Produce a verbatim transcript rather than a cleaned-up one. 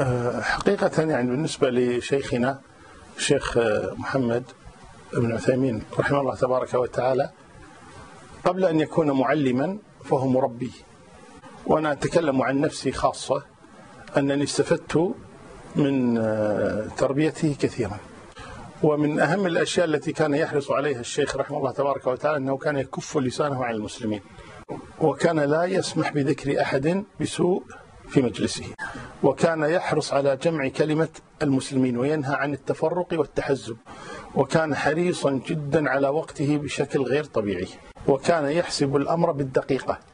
حقيقة يعني بالنسبة لشيخنا الشيخ محمد بن عثيمين رحمه الله تبارك وتعالى، قبل أن يكون معلما فهو مربي. وأنا أتكلم عن نفسي خاصة أنني استفدت من تربيته كثيرا. ومن أهم الأشياء التي كان يحرص عليها الشيخ رحمه الله تبارك وتعالى أنه كان يكف لسانه عن المسلمين، وكان لا يسمح بذكر أحد بسوء في مجلسه، وكان يحرص على جمع كلمة المسلمين وينهى عن التفرق والتحزب، وكان حريصا جدا على وقته بشكل غير طبيعي، وكان يحسب الأمر بالدقيقة.